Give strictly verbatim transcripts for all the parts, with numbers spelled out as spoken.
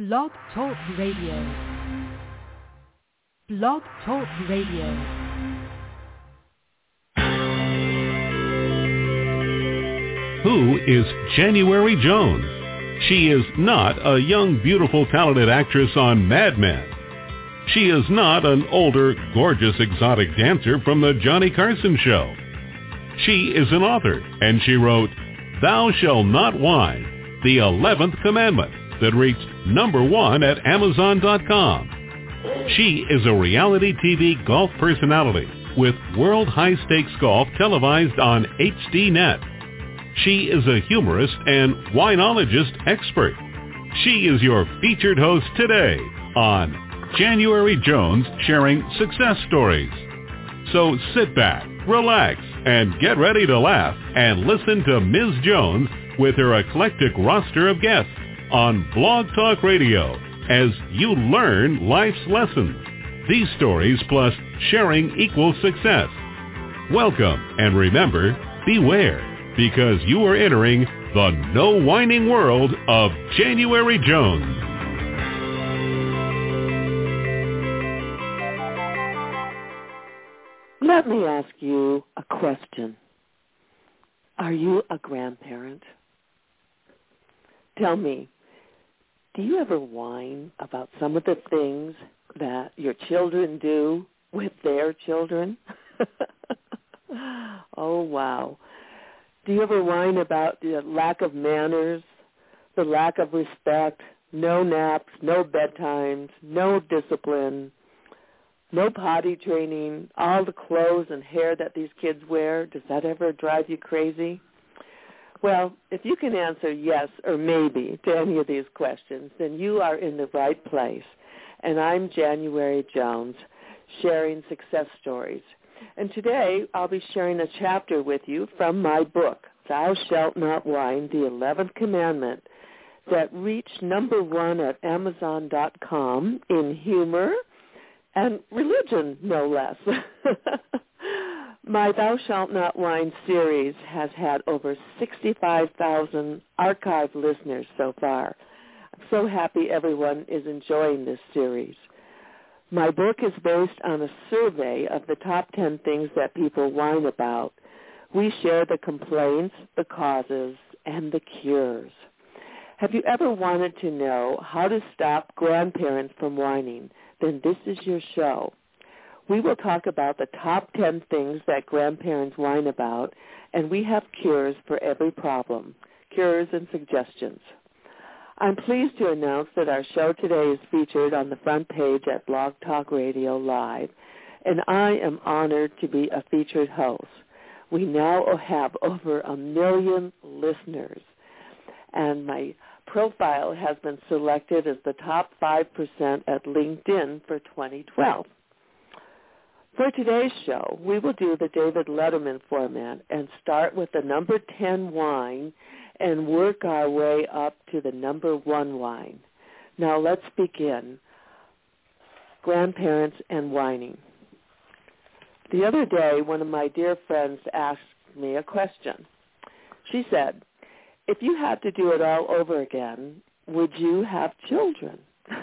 Blog Talk Radio. Blog Talk Radio. Who is January Jones? She is not a young, beautiful, talented actress on Mad Men. She is not an older, gorgeous, exotic dancer from the Johnny Carson Show. She is an author, and she wrote, Thou Shalt Not Whine, the eleventh Commandment, that reached number one at Amazon dot com. She is a reality T V golf personality with World High Stakes Golf televised on H D Net. She is a humorist and winologist expert. She is your featured host today on January Jones Sharing Success Stories. So sit back, relax, and get ready to laugh and listen to Miz Jones with her eclectic roster of guests on Blog Talk Radio as you learn life's lessons. These stories plus sharing equals success. Welcome, and remember, beware, because you are entering the no whining world of January Jones. Let me ask you a question. Are you a grandparent? Tell me, do you ever whine about some of the things that your children do with their children? Oh, wow. Do you ever whine about the lack of manners, the lack of respect, no naps, no bedtimes, no discipline, no potty training, all the clothes and hair that these kids wear? Does that ever drive you crazy? Well, if you can answer yes or maybe to any of these questions, then you are in the right place. And I'm January Jones, sharing success stories. And today I'll be sharing a chapter with you from my book, Thou Shalt Not Whine, the eleventh Commandment, that reached number one at Amazon dot com in humor and religion, no less. My Thou Shalt Not Whine series has had over sixty-five thousand archive listeners so far. I'm so happy everyone is enjoying this series. My book is based on a survey of the top ten things that people whine about. We share the complaints, the causes, and the cures. Have you ever wanted to know how to stop grandparents from whining? Then this is your show. We will talk about the top ten things that grandparents whine about, and we have cures for every problem, cures and suggestions. I'm pleased to announce that our show today is featured on the front page at Blog Talk Radio Live, and I am honored to be a featured host. We now have over a million listeners, and my profile has been selected as the top five percent at LinkedIn for twenty twelve. For today's show, we will do the David Letterman format and start with the number ten whine and work our way up to the number one whine. Now let's begin. Grandparents and whining. The other day, one of my dear friends asked me a question. She said, if you had to do it all over again, would you have children?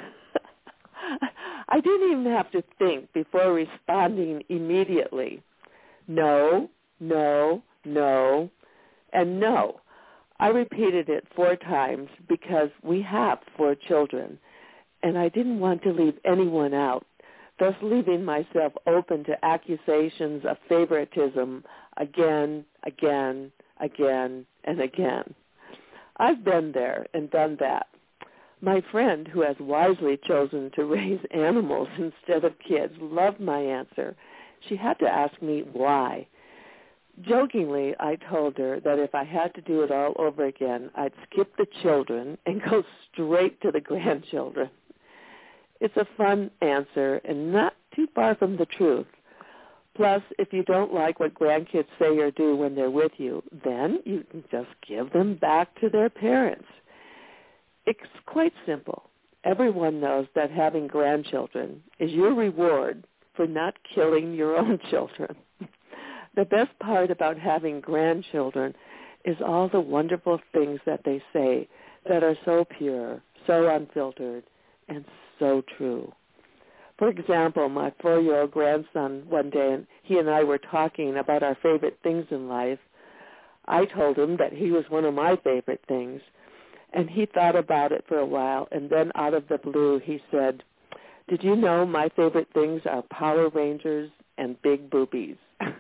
I didn't even have to think before responding immediately. No, no, no, and no. I repeated it four times because we have four children, and I didn't want to leave anyone out, thus leaving myself open to accusations of favoritism again, again, again, and again. I've been there and done that. My friend, who has wisely chosen to raise animals instead of kids, loved my answer. She had to ask me why. Jokingly, I told her that if I had to do it all over again, I'd skip the children and go straight to the grandchildren. It's a fun answer and not too far from the truth. Plus, if you don't like what grandkids say or do when they're with you, then you can just give them back to their parents. It's quite simple. Everyone knows that having grandchildren is your reward for not killing your own children. The best part about having grandchildren is all the wonderful things that they say that are so pure, so unfiltered and so true. For example, my four-year-old grandson one day, and he and I were talking about our favorite things in life. I told him that he was one of my favorite things, and he thought about it for a while, and then out of the blue he said, "Did you know my favorite things are Power Rangers and big boobies?"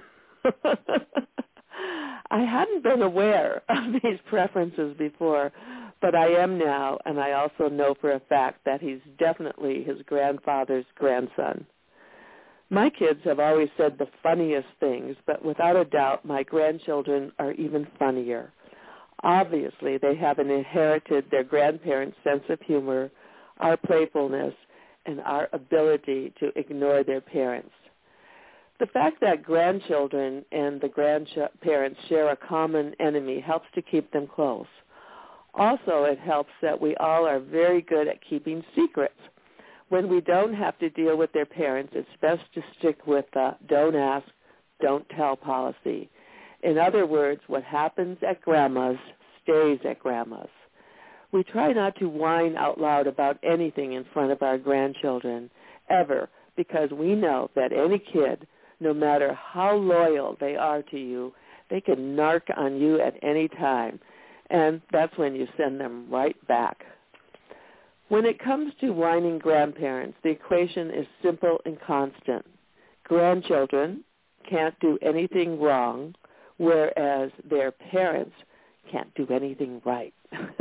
I hadn't been aware of these preferences before, but I am now, and I also know for a fact that he's definitely his grandfather's grandson. My kids have always said the funniest things, but without a doubt, my grandchildren are even funnier. Obviously, they have inherited their grandparents' sense of humor, our playfulness, and our ability to ignore their parents. The fact that grandchildren and the grandparents share a common enemy helps to keep them close. Also, it helps that we all are very good at keeping secrets. When we don't have to deal with their parents, it's best to stick with the don't ask, don't tell policy. In other words, what happens at Grandma's stays at Grandma's. We try not to whine out loud about anything in front of our grandchildren, ever, because we know that any kid, no matter how loyal they are to you, they can narc on you at any time, and that's when you send them right back. When it comes to whining grandparents, the equation is simple and constant. Grandchildren can't do anything wrong, whereas their parents can't do anything right.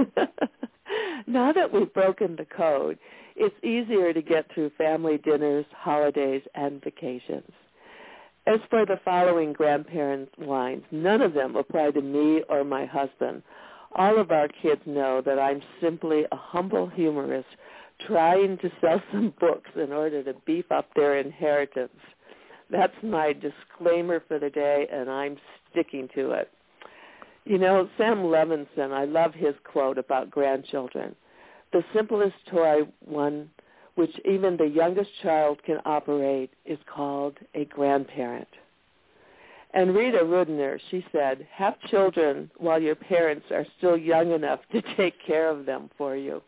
Now that we've broken the code, it's easier to get through family dinners, holidays, and vacations. As for the following grandparent whines, none of them apply to me or my husband. All of our kids know that I'm simply a humble humorist trying to sell some books in order to beef up their inheritance. That's my disclaimer for the day, and I'm sticking to it. You know, Sam Levinson, I love his quote about grandchildren. The simplest toy, one which even the youngest child can operate, is called a grandparent. And Rita Rudner, she said, have children while your parents are still young enough to take care of them for you.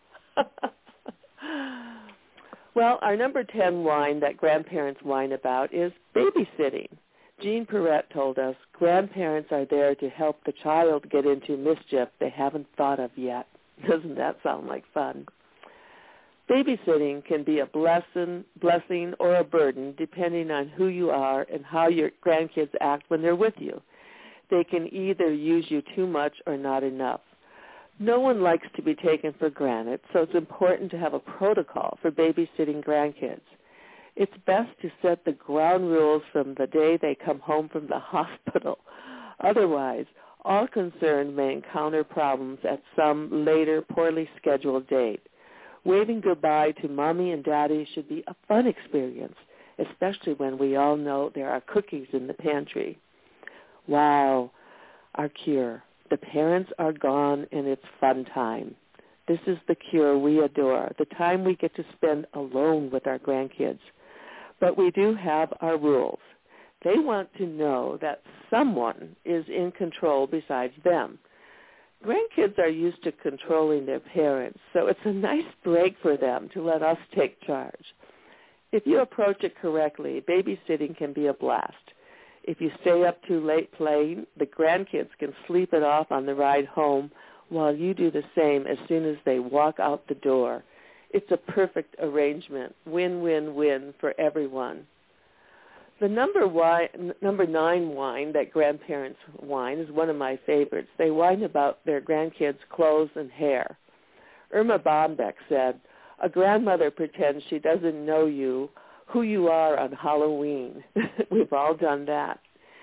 Well, our number ten whine that grandparents whine about is babysitting. Jean Perrette told us grandparents are there to help the child get into mischief they haven't thought of yet. Doesn't that sound like fun? Babysitting can be a blessing, blessing or a burden depending on who you are and how your grandkids act when they're with you. They can either use you too much or not enough. No one likes to be taken for granted, so it's important to have a protocol for babysitting grandkids. It's best to set the ground rules from the day they come home from the hospital. Otherwise, all concerned may encounter problems at some later poorly scheduled date. Waving goodbye to Mommy and Daddy should be a fun experience, especially when we all know there are cookies in the pantry. Wow, our cure. The parents are gone and it's fun time. This is the cure we adore, the time we get to spend alone with our grandkids. But we do have our rules. They want to know that someone is in control besides them. Grandkids are used to controlling their parents, so it's a nice break for them to let us take charge. If you approach it correctly, babysitting can be a blast. If you stay up too late playing, the grandkids can sleep it off on the ride home while you do the same as soon as they walk out the door. It's a perfect arrangement, win-win-win for everyone. The number, wine, number nine whine that grandparents whine is one of my favorites. They whine about their grandkids' clothes and hair. Irma Bombeck said, a grandmother pretends she doesn't know you, who you are on Halloween. We've all done that.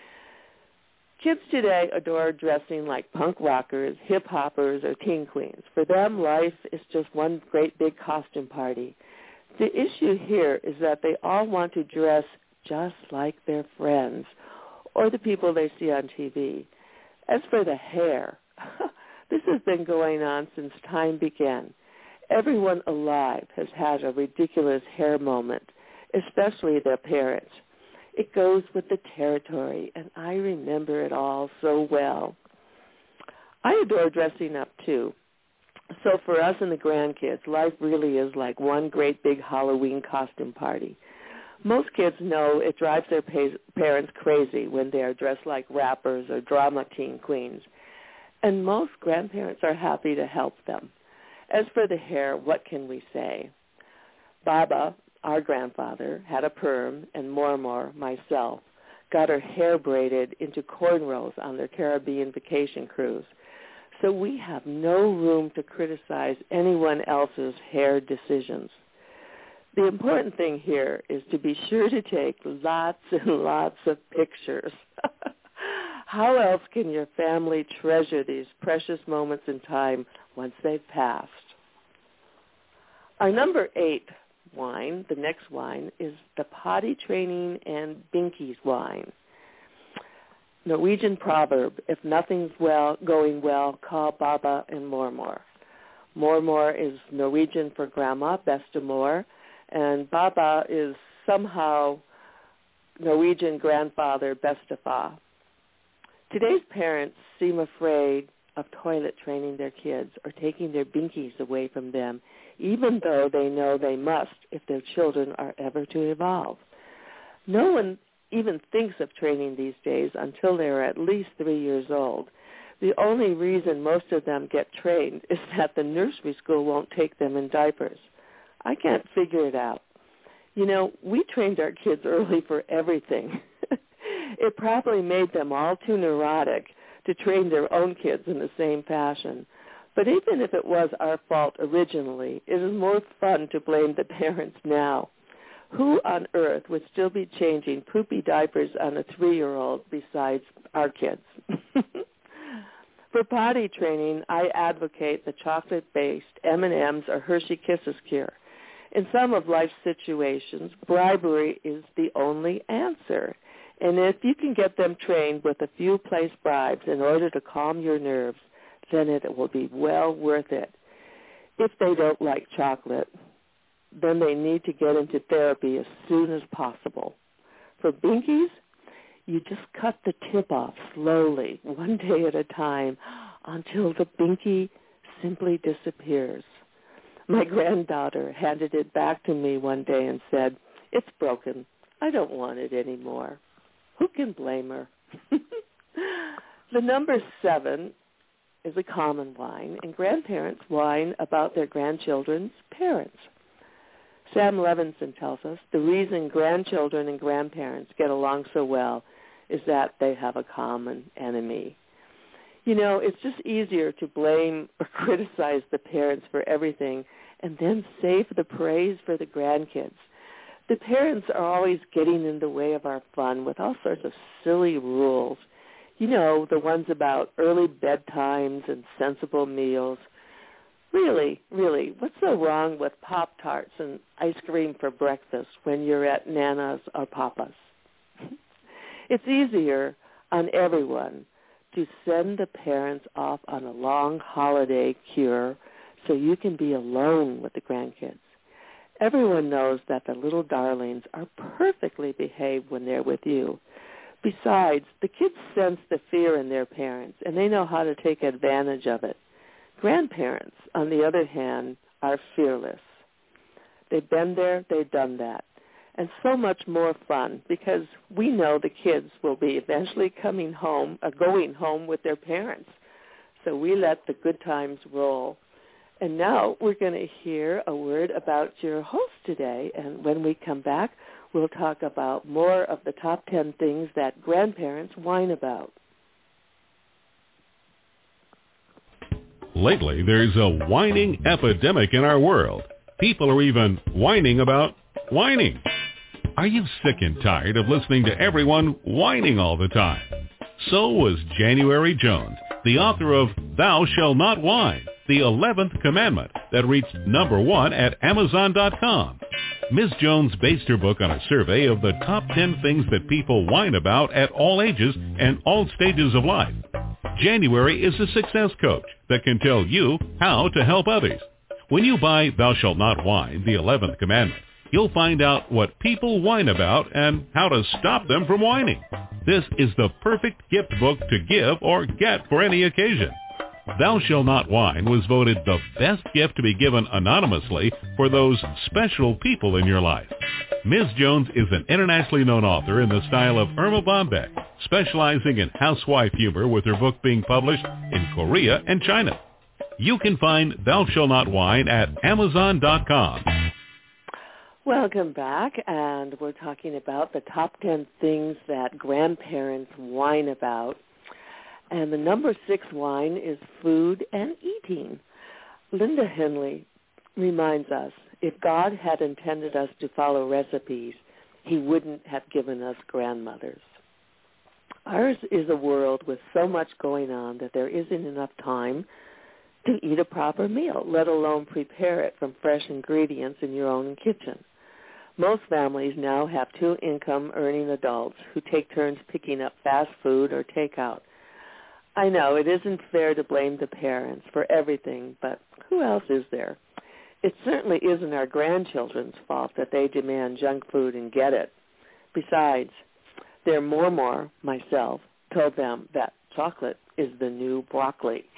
Kids today adore dressing like punk rockers, hip-hoppers, or teen queens. For them, life is just one great big costume party. The issue here is that they all want to dress just like their friends or the people they see on T V. As for the hair, this has been going on since time began. Everyone alive has had a ridiculous hair moment, especially their parents. It goes with the territory, and I remember it all so well. I adore dressing up, too. So for us and the grandkids, life really is like one great big Halloween costume party. Most kids know it drives their pa- parents crazy when they are dressed like rappers or drama teen queens. And most grandparents are happy to help them. As for the hair, what can we say? Baba, our grandfather, had a perm, and Mormor, myself, got her hair braided into cornrows on their Caribbean vacation cruise. So we have no room to criticize anyone else's hair decisions. The important thing here is to be sure to take lots and lots of pictures. How else can your family treasure these precious moments in time once they've passed? Our number eight wine, the next wine, is the potty training and binkies wine. Norwegian proverb, if nothing's well going well, call Baba and Mormor. Mormor is Norwegian for grandma, bestemor, and Baba is somehow Norwegian grandfather, bestefar. Today's parents seem afraid of toilet training their kids or taking their binkies away from them, even though they know they must if their children are ever to evolve. No one even thinks of training these days until they are at least three years old. The only reason most of them get trained is that the nursery school won't take them in diapers. I can't figure it out. You know, we trained our kids early for everything. It probably made them all too neurotic to train their own kids in the same fashion. But even if it was our fault originally, it is more fun to blame the parents now. Who on earth would still be changing poopy diapers on a three-year-old besides our kids? For potty training, I advocate the chocolate-based M and M's or Hershey Kisses cure. In some of life's situations, bribery is the only answer. And if you can get them trained with a few place bribes in order to calm your nerves, then it will be well worth it. If they don't like chocolate, then they need to get into therapy as soon as possible. For binkies, you just cut the tip off slowly, one day at a time, until the binky simply disappears. My granddaughter handed it back to me one day and said, "It's broken. I don't want it anymore." Who can blame her? The number seven is a common wine, and grandparents whine about their grandchildren's parents. Sam Levinson tells us the reason grandchildren and grandparents get along so well is that they have a common enemy. You know, it's just easier to blame or criticize the parents for everything and then save the praise for the grandkids. The parents are always getting in the way of our fun with all sorts of silly rules. You know, the ones about early bedtimes and sensible meals. Really, really, what's so wrong with Pop-Tarts and ice cream for breakfast when you're at Nana's or Papa's? It's easier on everyone to send the parents off on a long holiday cure so you can be alone with the grandkids. Everyone knows that the little darlings are perfectly behaved when they're with you. Besides, the kids sense the fear in their parents, and they know how to take advantage of it. Grandparents, on the other hand, are fearless. They've been there, they've done that. And so much more fun because we know the kids will be eventually coming home or going home with their parents. So we let the good times roll. And now we're going to hear a word about your host today. And when we come back, we'll talk about more of the top ten things that grandparents whine about. Lately, there's a whining epidemic in our world. People are even whining about whining. Are you sick and tired of listening to everyone whining all the time? So was January Jones, the author of Thou Shalt Not Whine, the eleventh commandment that reached number one at Amazon dot com. Miz Jones based her book on a survey of the top ten things that people whine about at all ages and all stages of life. January is a success coach that can tell you how to help others. When you buy Thou Shalt Not Whine, the eleventh commandment, you'll find out what people whine about and how to stop them from whining. This is the perfect gift book to give or get for any occasion. Thou Shall Not Whine was voted the best gift to be given anonymously for those special people in your life. Miz Jones is an internationally known author in the style of Irma Bombeck, specializing in housewife humor with her book being published in Korea and China. You can find Thou Shall Not Whine at amazon dot com. Welcome back, and we're talking about the top ten things that grandparents whine about. And the number six whine is food and eating. Linda Henley reminds us, if God had intended us to follow recipes, he wouldn't have given us grandmothers. Ours is a world with so much going on that there isn't enough time to eat a proper meal, let alone prepare it from fresh ingredients in your own kitchen. Most families now have two income-earning adults who take turns picking up fast food or takeout. I know it isn't fair to blame the parents for everything, but who else is there? It certainly isn't our grandchildren's fault that they demand junk food and get it. Besides, their Mormor, myself, told them that chocolate is the new broccoli.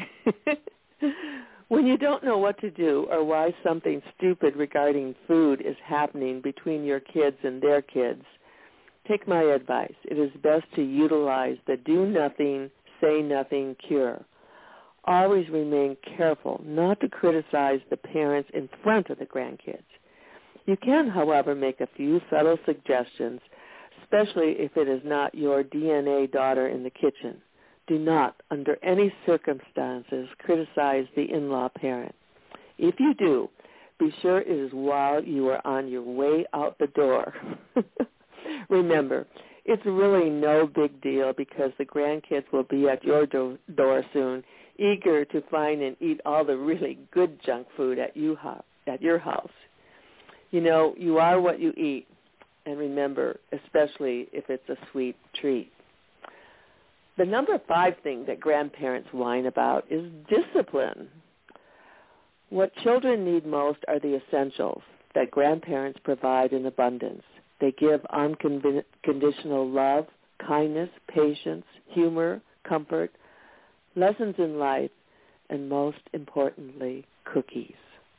When you don't know what to do or why something stupid regarding food is happening between your kids and their kids, take my advice. It is best to utilize the do-nothing, say-nothing cure. Always remain careful not to criticize the parents in front of the grandkids. You can, however, make a few subtle suggestions, especially if it is not your D N A daughter in the kitchen. Do not, under any circumstances, criticize the in-law parent. If you do, be sure it is while you are on your way out the door. Remember, it's really no big deal because the grandkids will be at your do- door soon, eager to find and eat all the really good junk food at you ho- at your house. You know, you are what you eat, and remember, especially if it's a sweet treat. The number five thing that grandparents whine about is discipline. What children need most are the essentials that grandparents provide in abundance. They give unconditional love, kindness, patience, humor, comfort, lessons in life, and most importantly, cookies.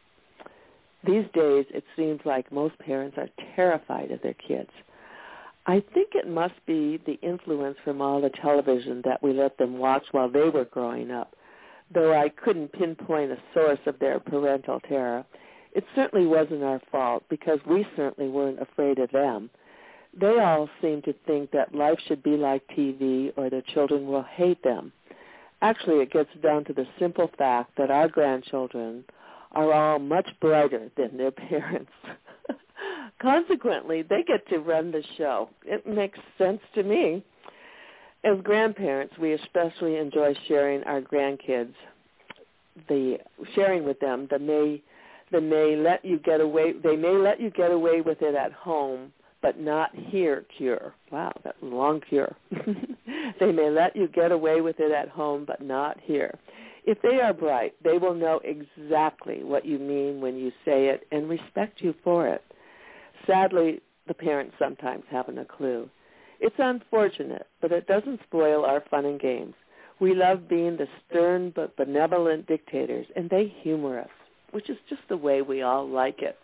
These days, it seems like most parents are terrified of their kids. I think it must be the influence from all the television that we let them watch while they were growing up. Though I couldn't pinpoint a source of their parental terror, it certainly wasn't our fault because we certainly weren't afraid of them. They all seem to think that life should be like T V or their children will hate them. Actually, it gets down to the simple fact that our grandchildren are all much brighter than their parents. Consequently, they get to run the show. It makes sense to me. As grandparents, we especially enjoy sharing our grandkids, the sharing with them the may they may let you get away they may let you get away with it at home, but not here cure. Wow, that's a long cure. They may let you get away with it at home, but not here. If they are bright, they will know exactly what you mean when you say it and respect you for it. Sadly, the parents sometimes haven't a clue. It's unfortunate, but it doesn't spoil our fun and games. We love being the stern but benevolent dictators, and they humor us, which is just the way we all like it.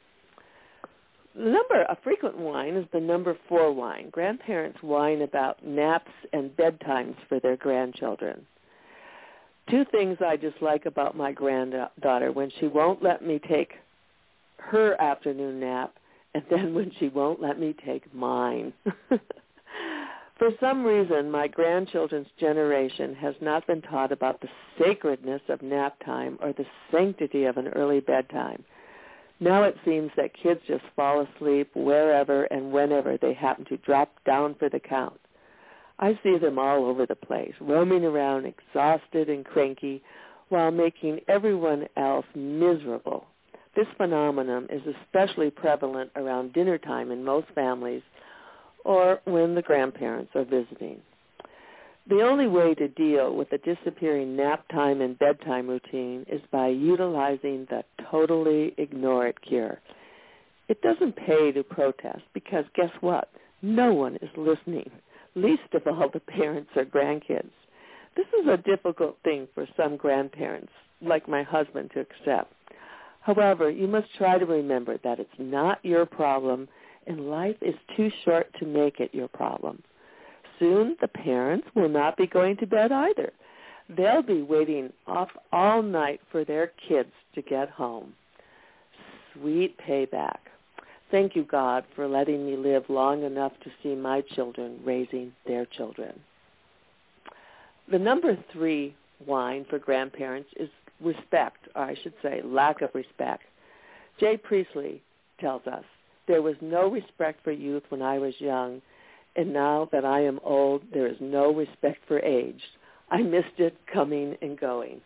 Number, a frequent whine is the number four whine. Grandparents whine about naps and bedtimes for their grandchildren. Two things I dislike about my granddaughter: when she won't let me take her afternoon nap, and then when she won't let me take mine. For some reason, my grandchildren's generation has not been taught about the sacredness of nap time or the sanctity of an early bedtime. Now it seems that kids just fall asleep wherever and whenever they happen to drop down for the count. I see them all over the place, roaming around exhausted and cranky while making everyone else miserable. This phenomenon is especially prevalent around dinner time in most families or when the grandparents are visiting. The only way to deal with the disappearing nap time and bedtime routine is by utilizing the totally ignore it cure. It doesn't pay to protest because guess what? No one is listening, least of all the parents or grandkids. This is a difficult thing for some grandparents, like my husband, to accept. However, you must try to remember that it's not your problem, and life is too short to make it your problem. Soon, the parents will not be going to bed either. They'll be waiting up all night for their kids to get home. Sweet payback. Thank you, God, for letting me live long enough to see my children raising their children. The number three whine for grandparents is respect, or I should say lack of respect. Jay Priestley tells us, there was no respect for youth when I was young, and now that I am old, there is no respect for age. I missed it coming and going.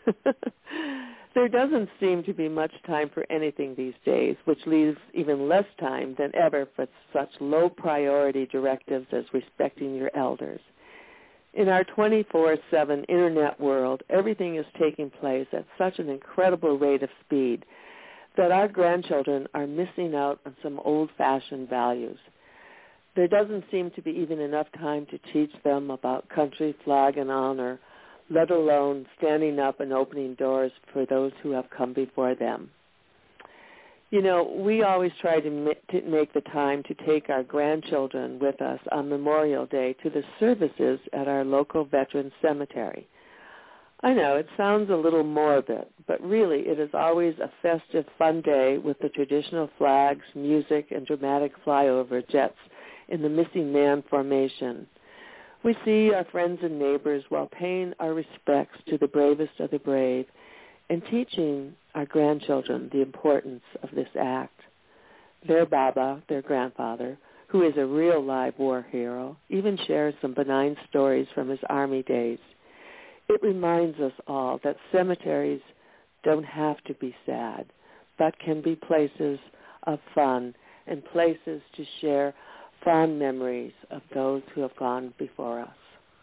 There doesn't seem to be much time for anything these days, which leaves even less time than ever for such low-priority directives as respecting your elders. In our twenty-four seven Internet world, everything is taking place at such an incredible rate of speed that our grandchildren are missing out on some old-fashioned values. There doesn't seem to be even enough time to teach them about country, flag, and honor, let alone standing up and opening doors for those who have come before them. You know, we always try to make the time to take our grandchildren with us on Memorial Day to the services at our local veterans cemetery. I know, it sounds a little morbid, but really it is always a festive, fun day with the traditional flags, music, and dramatic flyover jets in the Missing Man formation. We see our friends and neighbors while paying our respects to the bravest of the brave and teaching our grandchildren the importance of this act. Their Baba, their grandfather, who is a real live war hero, even shares some benign stories from his army days. It reminds us all that cemeteries don't have to be sad, but can be places of fun and places to share fond memories of those who have gone before us.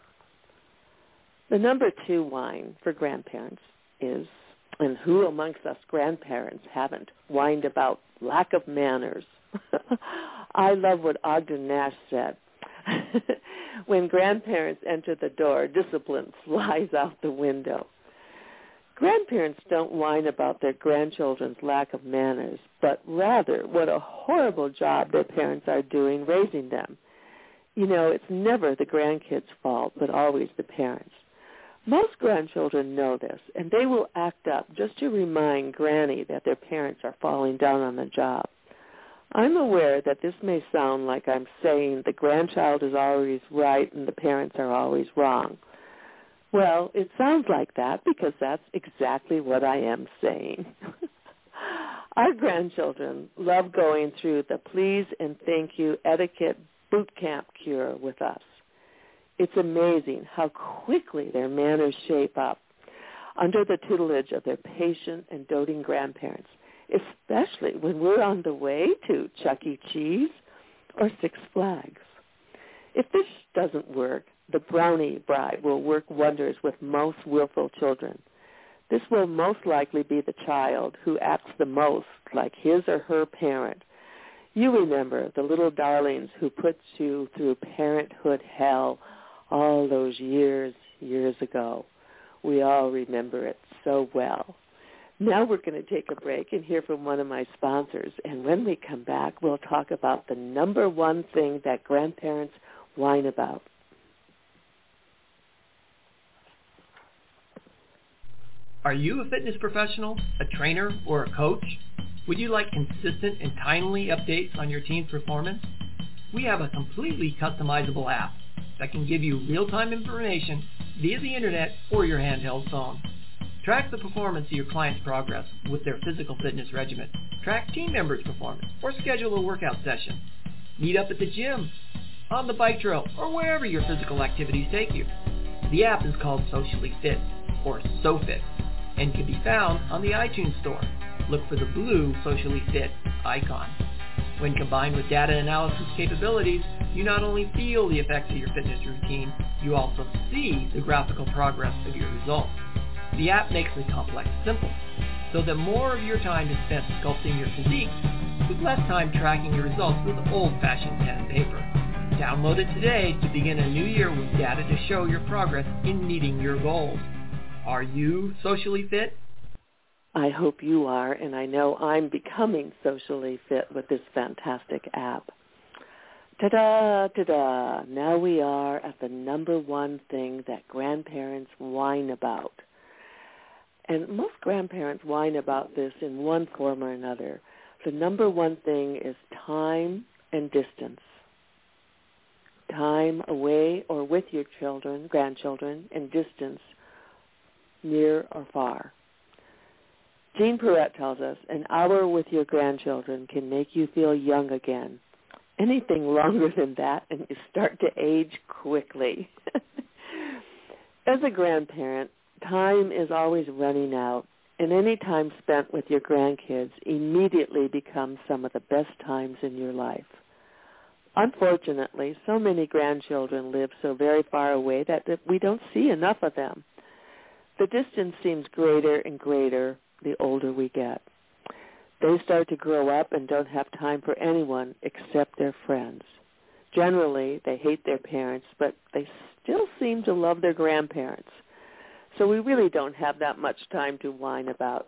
The number two whine for grandparents is, and who amongst us grandparents haven't whined about lack of manners? I love what Ogden Nash said. When grandparents enter the door, discipline flies out the window. Grandparents don't whine about their grandchildren's lack of manners, but rather what a horrible job their parents are doing raising them. You know, it's never the grandkids' fault, but always the parents. Most grandchildren know this, and they will act up just to remind Granny that their parents are falling down on the job. I'm aware that this may sound like I'm saying the grandchild is always right and the parents are always wrong. Well, it sounds like that because that's exactly what I am saying. Our grandchildren love going through the please and thank you etiquette boot camp cure with us. It's amazing how quickly their manners shape up under the tutelage of their patient and doting grandparents, especially when we're on the way to Chuck E. Cheese or Six Flags. If this doesn't work, the brownie bride will work wonders with most willful children. This will most likely be the child who acts the most like his or her parent. You remember the little darlings who put you through parenthood hell all those years, years ago. We all remember it so well. Now we're going to take a break and hear from one of my sponsors. And when we come back, we'll talk about the number one thing that grandparents whine about. Are you a fitness professional, a trainer, or a coach? Would you like consistent and timely updates on your team's performance? We have a completely customizable app that can give you real-time information via the internet or your handheld phone. Track the performance of your client's progress with their physical fitness regimen. Track team members' performance or schedule a workout session. Meet up at the gym, on the bike trail, or wherever your physical activities take you. The app is called Socially Fit, or SoFit, and can be found on the iTunes Store. Look for the blue Socially Fit icon. When combined with data analysis capabilities, you not only feel the effects of your fitness routine, you also see the graphical progress of your results. The app makes the complex simple, so that more of your time is spent sculpting your physique with less time tracking your results with old-fashioned pen and paper. Download it today to begin a new year with data to show your progress in meeting your goals. Are you socially fit? I hope you are, and I know I'm becoming socially fit with this fantastic app. Ta-da, ta-da. Now we are at the number one thing that grandparents whine about. And most grandparents whine about this in one form or another. The number one thing is time and distance. Time away or with your children, grandchildren, and distance near or far. Jean Perrette tells us an hour with your grandchildren can make you feel young again. Anything longer than that and you start to age quickly. As a grandparent, time is always running out, and any time spent with your grandkids immediately becomes some of the best times in your life. Unfortunately, so many grandchildren live so very far away that we don't see enough of them. The distance seems greater and greater the older we get. They start to grow up and don't have time for anyone except their friends. Generally, they hate their parents, but they still seem to love their grandparents. So we really don't have that much time to whine about.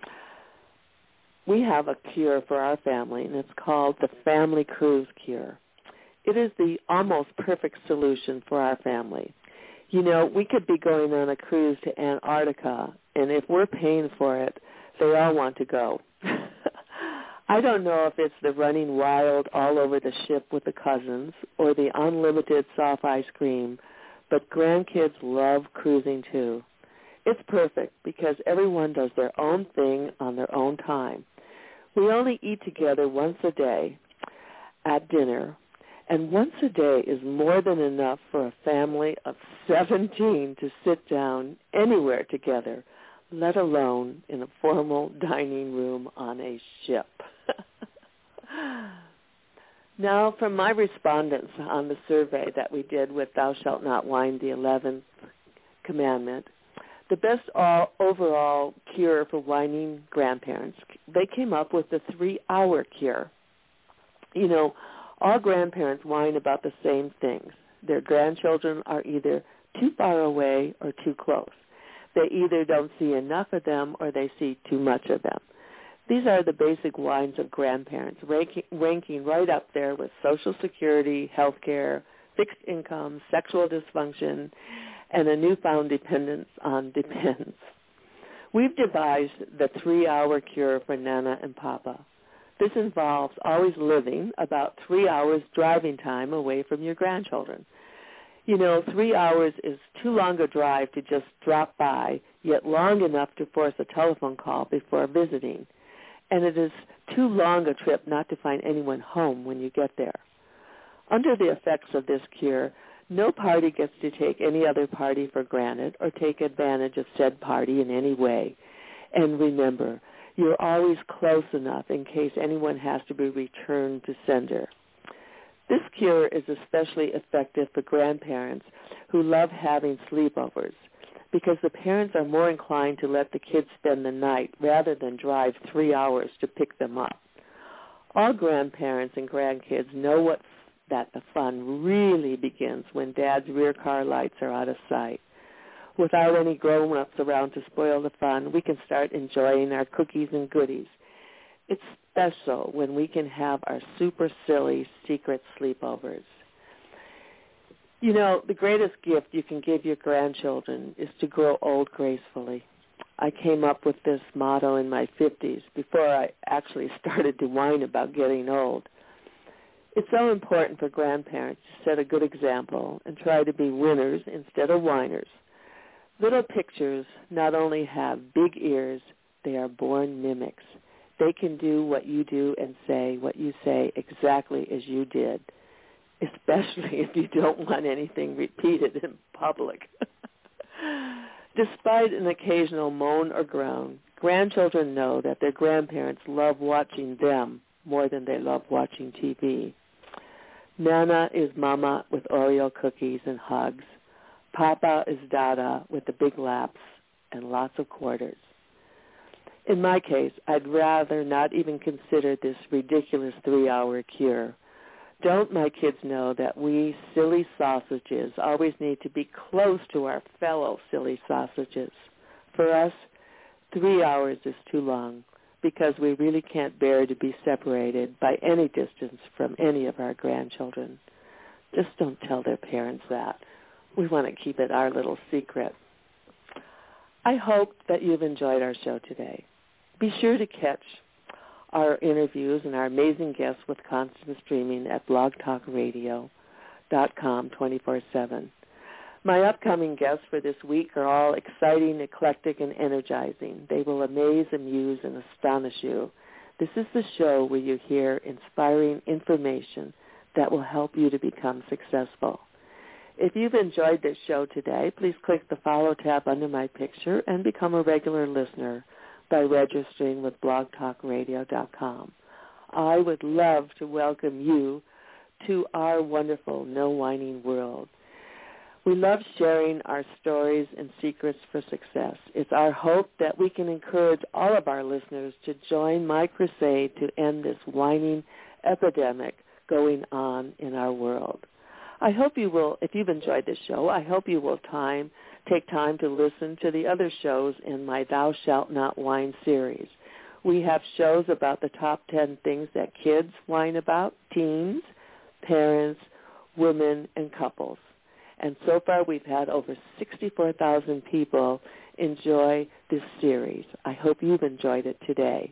We have a cure for our family, and it's called the Family Cruise Cure. It is the almost perfect solution for our family. You know, we could be going on a cruise to Antarctica, and if we're paying for it, they all want to go. I don't know if it's the running wild all over the ship with the cousins or the unlimited soft ice cream, but grandkids love cruising too. It's perfect because everyone does their own thing on their own time. We only eat together once a day at dinner, and once a day is more than enough for a family of seventeen to sit down anywhere together, let alone in a formal dining room on a ship. Now, from my respondents on the survey that we did with Thou Shalt Not Whine, the eleventh commandment, the best all, overall cure for whining grandparents, they came up with the three-hour cure. You know, all grandparents whine about the same things. Their grandchildren are either too far away or too close. They either don't see enough of them or they see too much of them. These are the basic whines of grandparents, ranking, ranking right up there with Social Security, health care, fixed income, sexual dysfunction, and a newfound dependence on depends. We've devised the three-hour cure for Nana and Papa. This involves always living about three hours driving time away from your grandchildren. You know, three hours is too long a drive to just drop by, yet long enough to force a telephone call before visiting. And it is too long a trip not to find anyone home when you get there. Under the effects of this cure, no party gets to take any other party for granted or take advantage of said party in any way. And remember, you're always close enough in case anyone has to be returned to sender. This cure is especially effective for grandparents who love having sleepovers because the parents are more inclined to let the kids spend the night rather than drive three hours to pick them up. All grandparents and grandkids know what that the fun really begins when Dad's rear car lights are out of sight. Without any grown-ups around to spoil the fun, we can start enjoying our cookies and goodies. It's special when we can have our super silly secret sleepovers. You know, the greatest gift you can give your grandchildren is to grow old gracefully. I came up with this motto in my fifties before I actually started to whine about getting old. It's so important for grandparents to set a good example and try to be winners instead of whiners. Little pictures not only have big ears, they are born mimics. They can do what you do and say what you say exactly as you did, especially if you don't want anything repeated in public. Despite an occasional moan or groan, grandchildren know that their grandparents love watching them more than they love watching T V. Nana is Mama with Oreo cookies and hugs. Papa is Dada with the big laps and lots of quarters. In my case, I'd rather not even consider this ridiculous three-hour cure. Don't my kids know that we silly sausages always need to be close to our fellow silly sausages? For us, three hours is too long because we really can't bear to be separated by any distance from any of our grandchildren. Just don't tell their parents that. We want to keep it our little secret. I hope that you've enjoyed our show today. Be sure to catch our interviews and our amazing guests with constant streaming at blog talk radio dot com twenty-four seven. My upcoming guests for this week are all exciting, eclectic, and energizing. They will amaze, amuse, and astonish you. This is the show where you hear inspiring information that will help you to become successful. If you've enjoyed this show today, please click the follow tab under my picture and become a regular listener by registering with blog talk radio dot com. I would love to welcome you to our wonderful No Whining world. We love sharing our stories and secrets for success. It's our hope that we can encourage all of our listeners to join my crusade to end this whining epidemic going on in our world. I hope you will, if you've enjoyed this show, I hope you will time take time to listen to the other shows in my Thou Shalt Not Whine series. We have shows about the top ten things that kids whine about, teens, parents, women, and couples. And so far we've had over sixty-four thousand people enjoy this series. I hope you've enjoyed it today.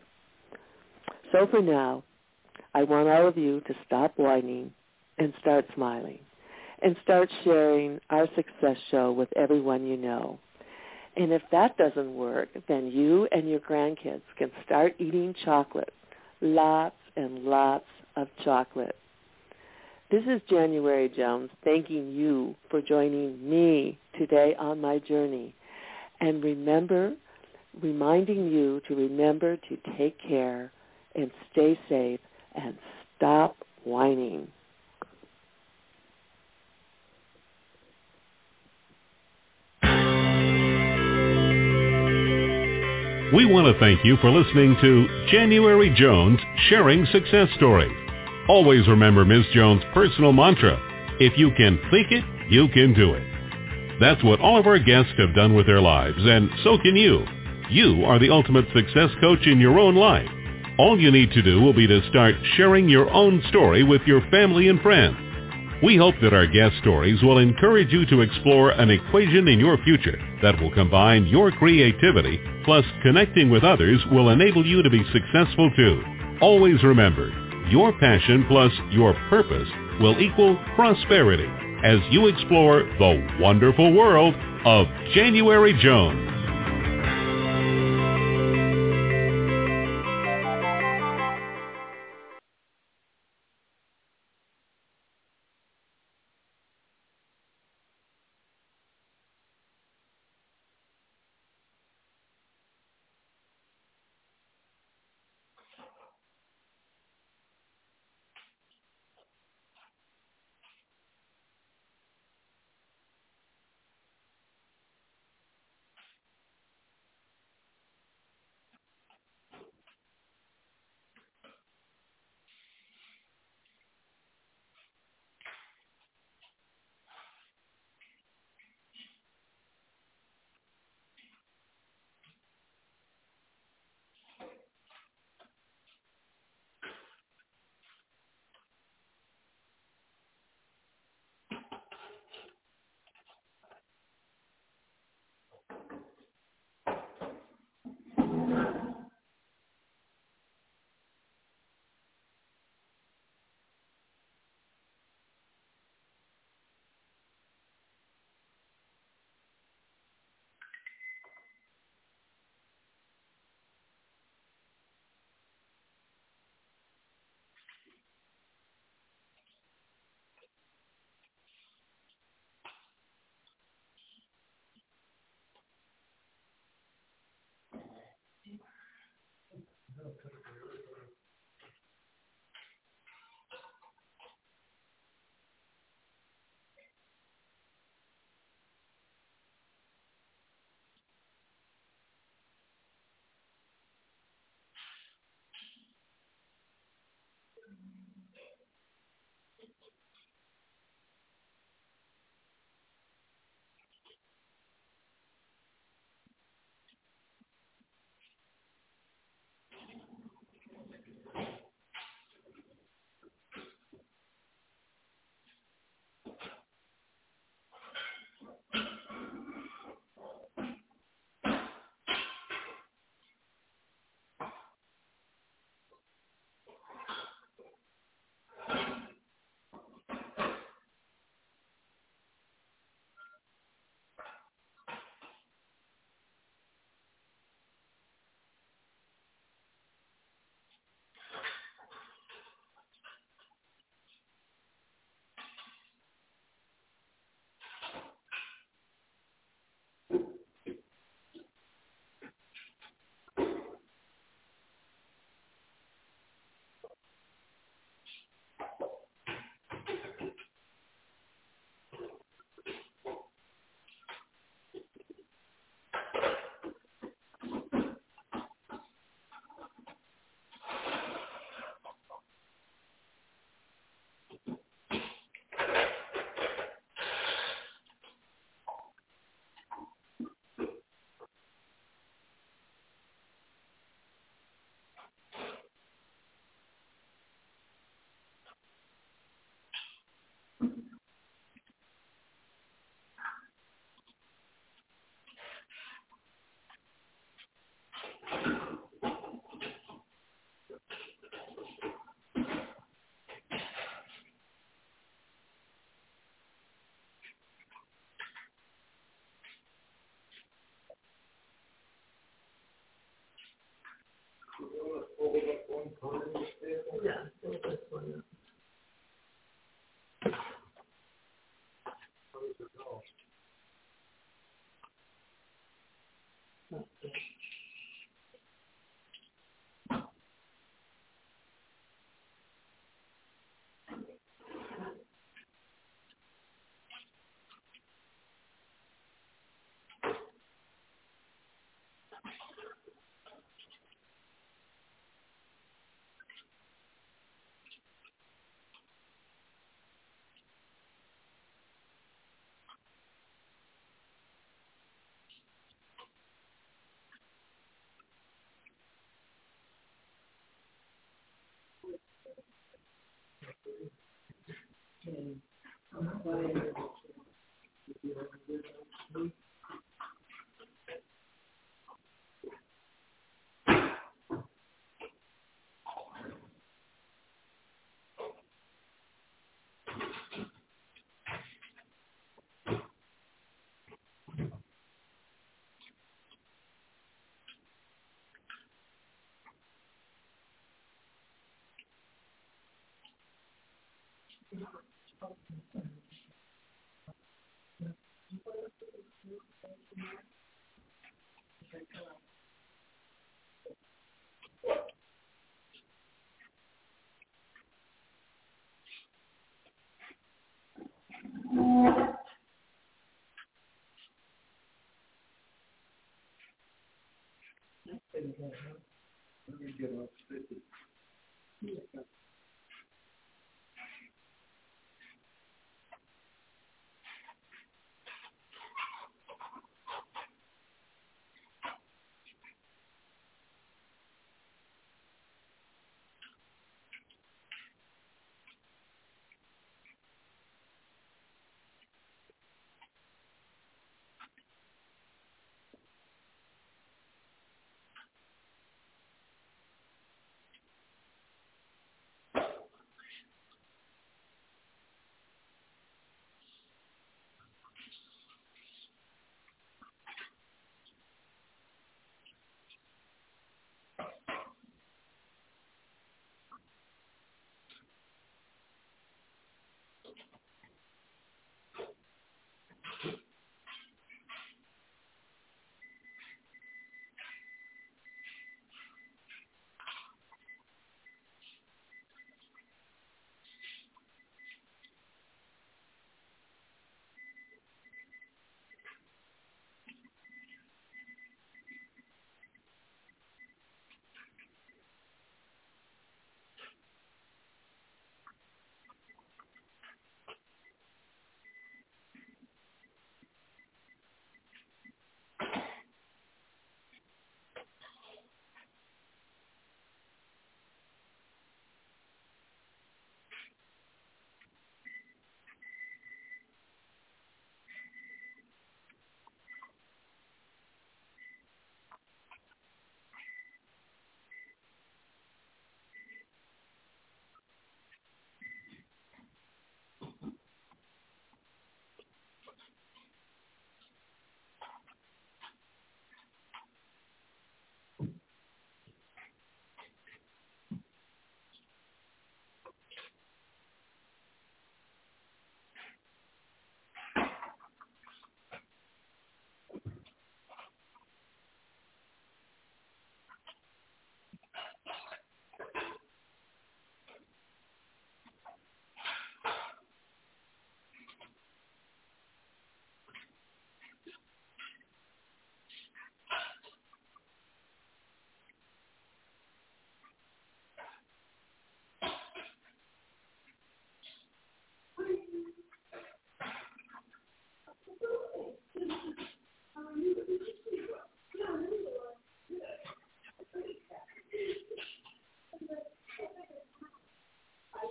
So for now, I want all of you to stop whining and start smiling and start sharing our success show with everyone you know. And if that doesn't work, then you and your grandkids can start eating chocolate, lots and lots of chocolate. This is January Jones thanking you for joining me today on my journey. And remember, reminding you to remember to take care and stay safe and stop whining. We want to thank you for listening to January Jones Sharing Success Stories. Always remember Miz Jones' personal mantra, if you can think it, you can do it. That's what all of our guests have done with their lives, and so can you. You are the ultimate success coach in your own life. All you need to do will be to start sharing your own story with your family and friends. We hope that our guest stories will encourage you to explore an equation in your future that will combine your creativity plus connecting with others will enable you to be successful too. Always remember, your passion plus your purpose will equal prosperity as you explore the wonderful world of January Jones. Yeah, hold this one up. Okay.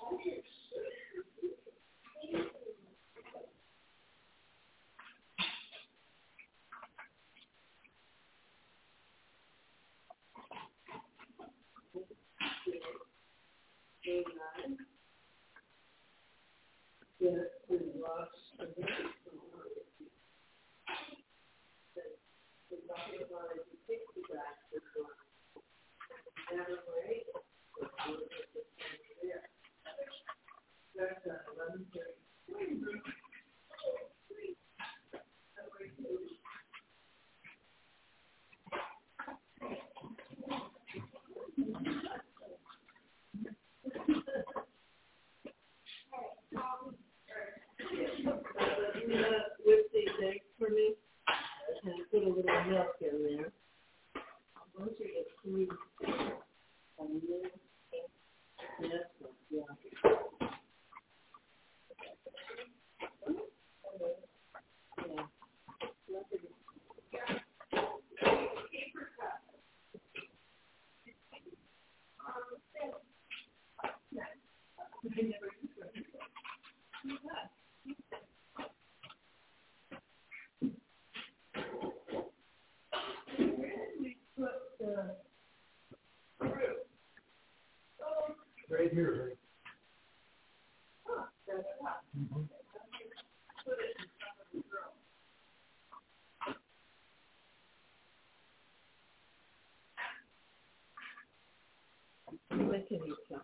Whip these eggs for me and put a little milk in there. Once you get cream, and then yes, yeah. Yeah. Right here, right? Mm-hmm. When can you come?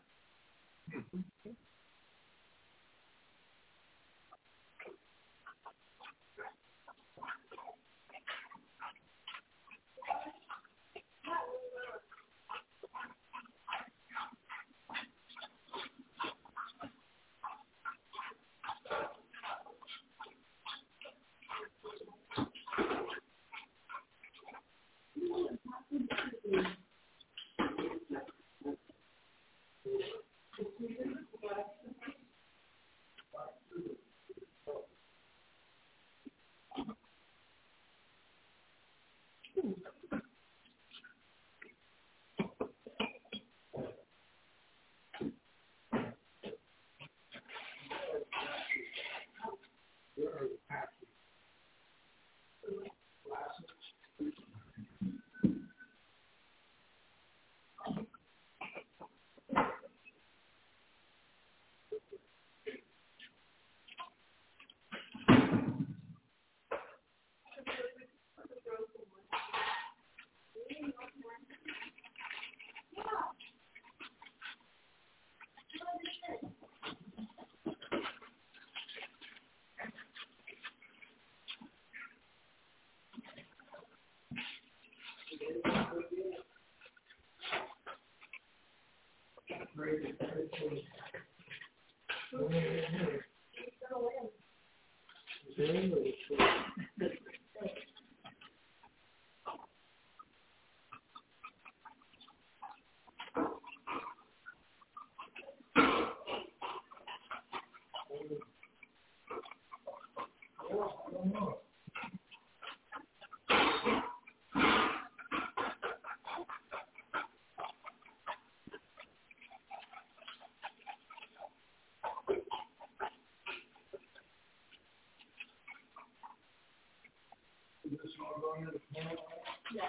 Yeah.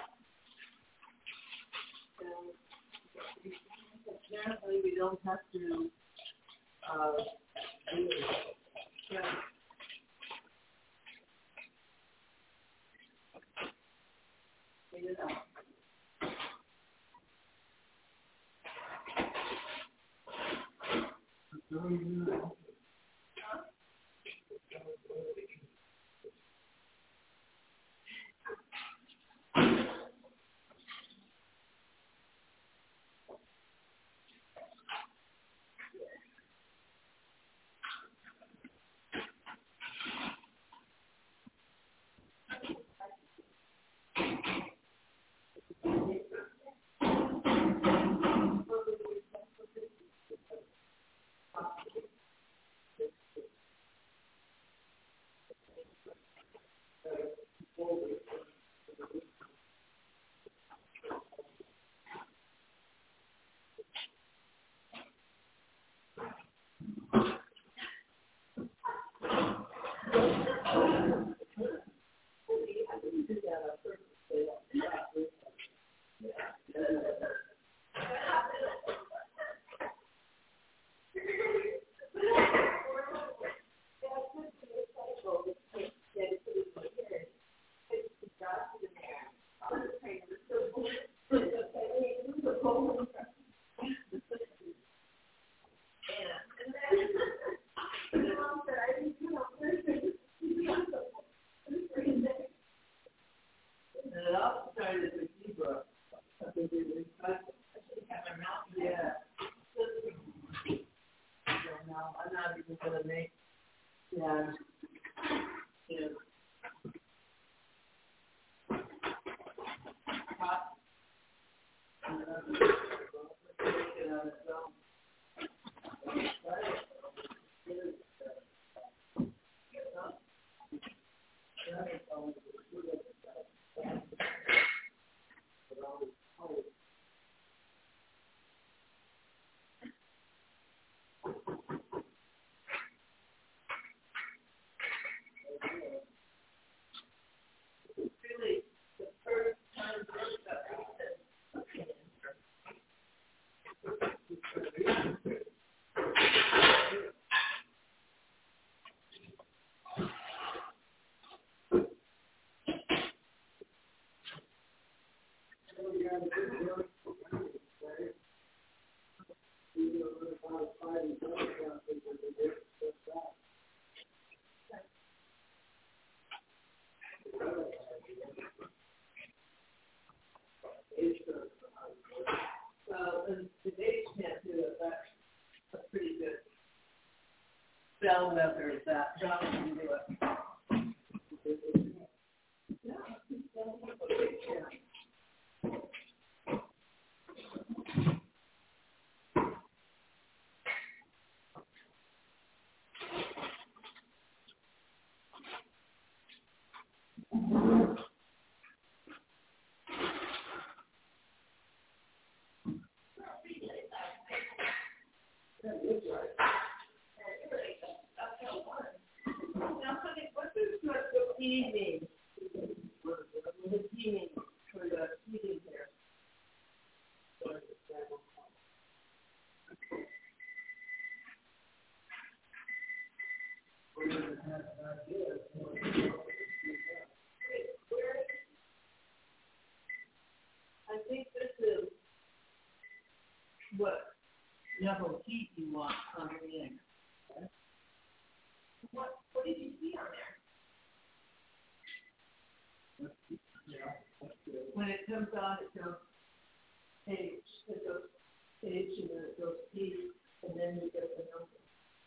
So, apparently we don't have to uh, do it. Yeah. Clean it up. now. I'm not even going to make that, you know, hot. And then I'm going to make it on its own. Really, the first time well, and the dates can't do it, that's a pretty good bellwether that John can do it. Yeah. Now, honey, what does the P mean? The P mean for the heating here. I think this is what level heat you want coming in. Okay? What what did you see on there? When it comes on, it goes H, it goes H, and then it goes P, and then you get the number.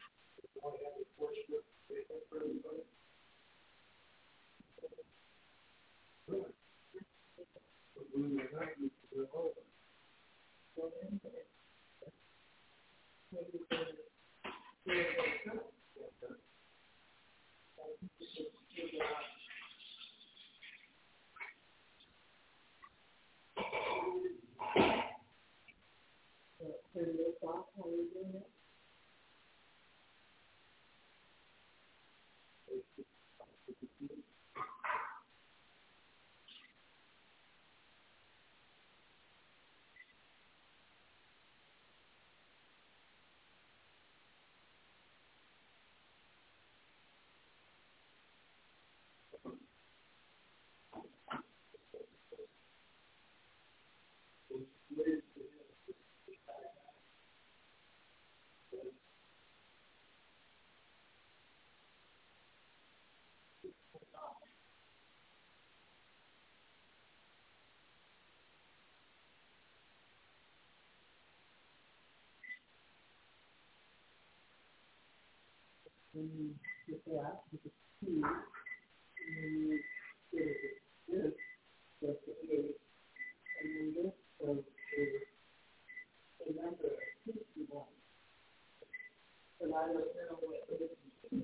When you get that, you can see, and then you get it, this, that's the A, and then this goes to the number of sixty-one. But I don't know what it is.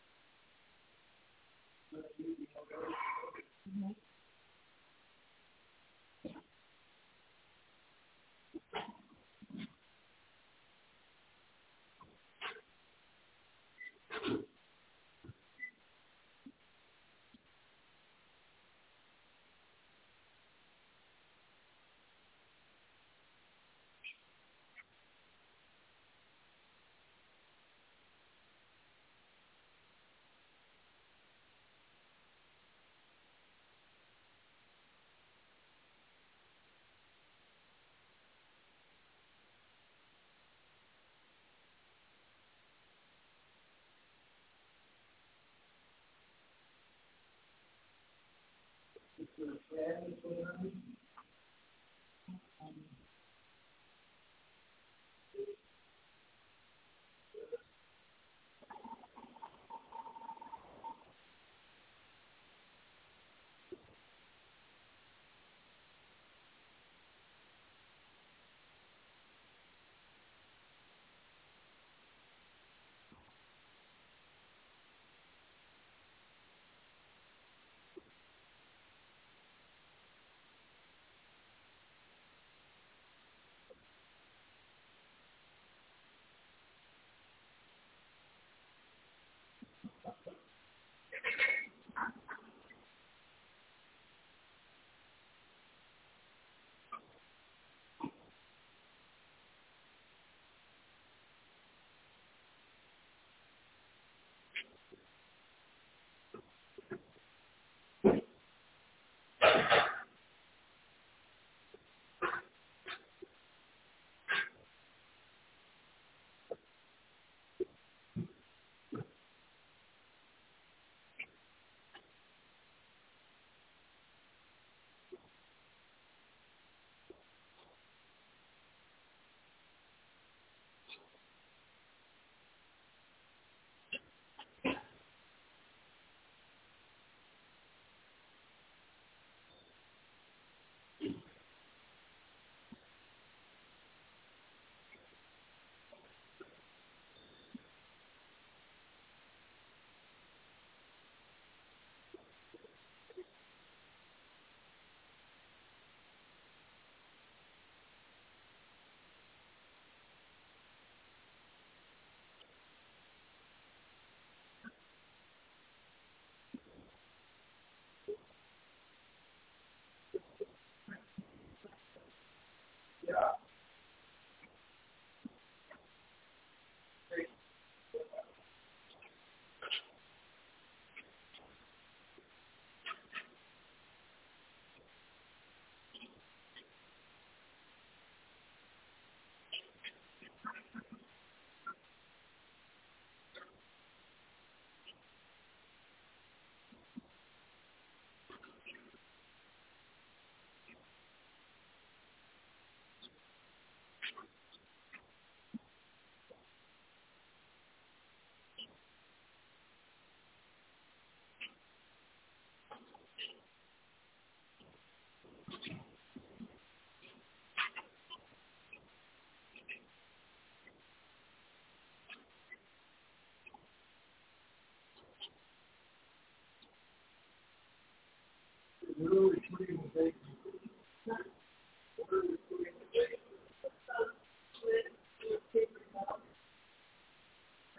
But you know,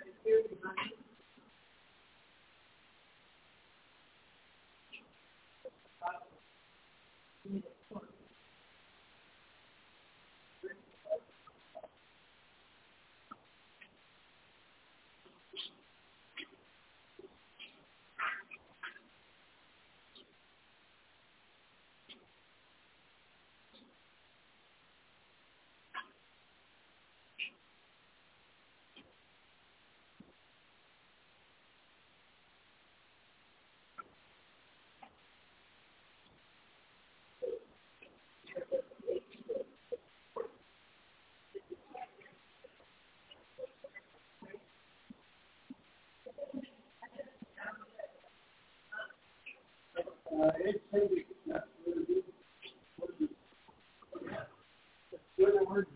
Uh, it's maybe that's what it is. What is it? What are the words?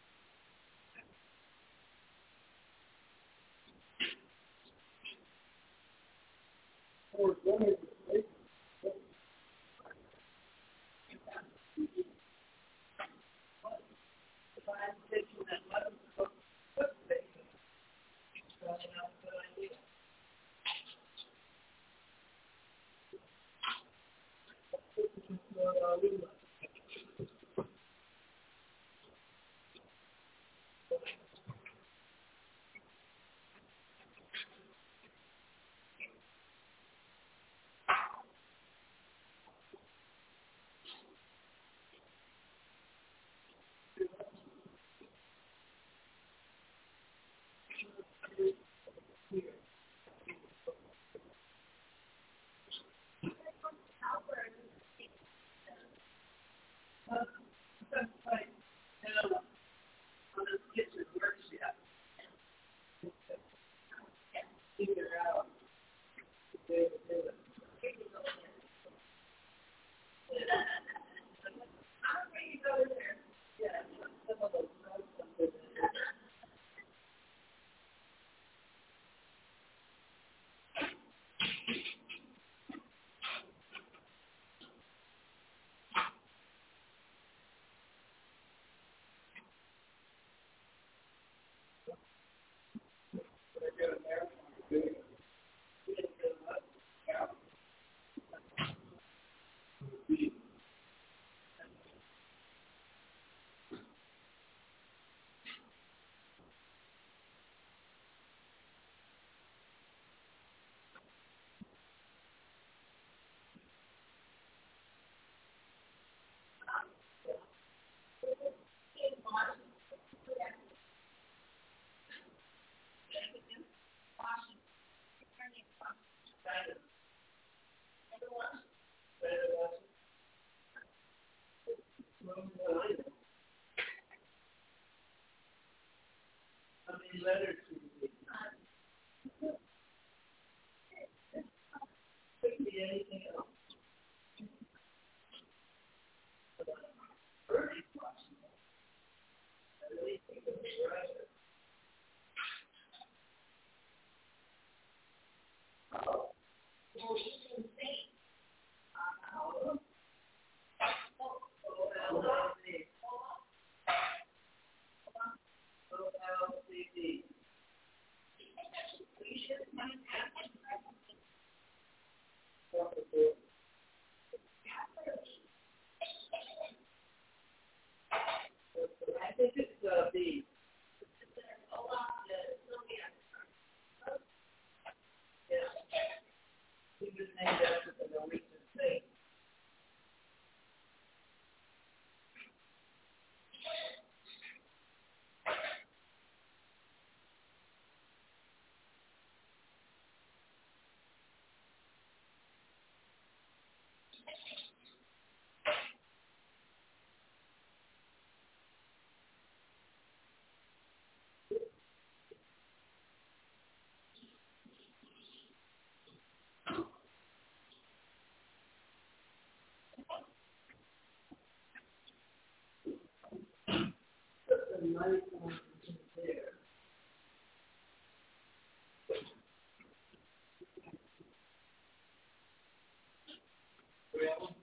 Or one is it? Letters to be. Could be anything else. Early possible. I really think it was right. Oh. Well, you can say, oh, O L C D. I think it's uh, B. Yeah. He was named after the Norwegian saint. A nice one there. Well,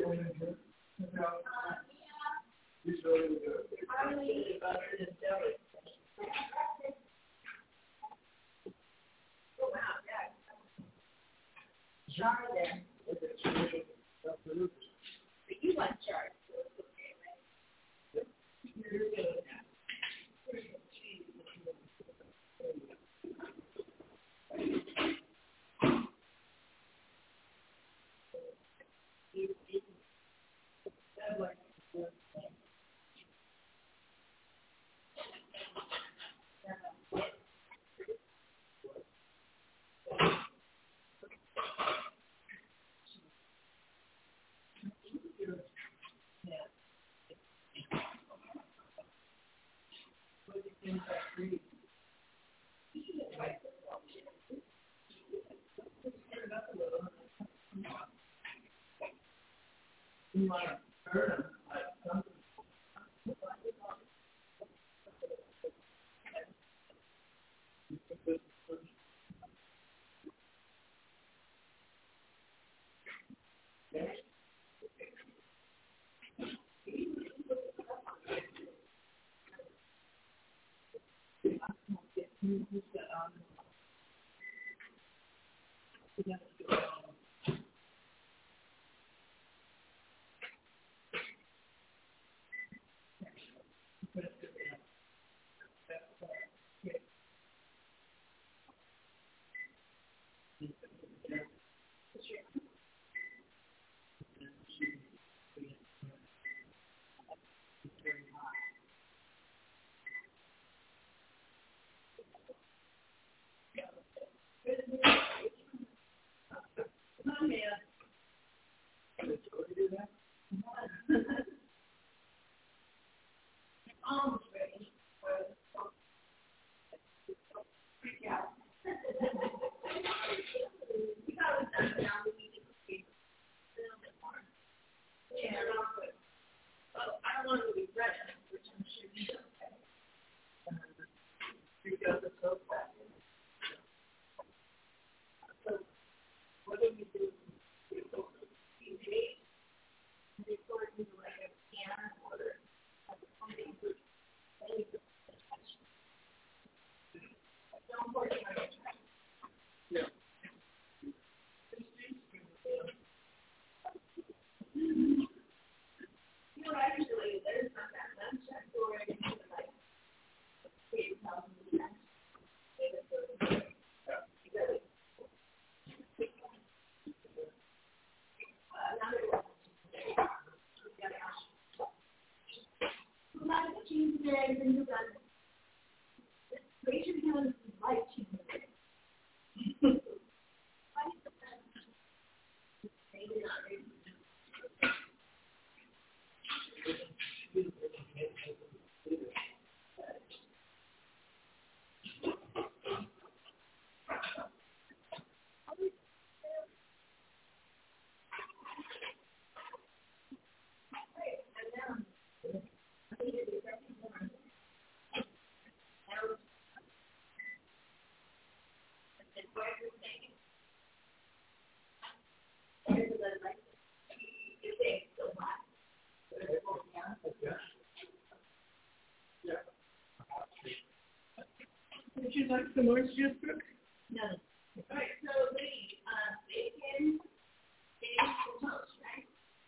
Would you like some orange juice, Brooke? No. All right, so Lee, uh, bacon, eggs, and toast, right?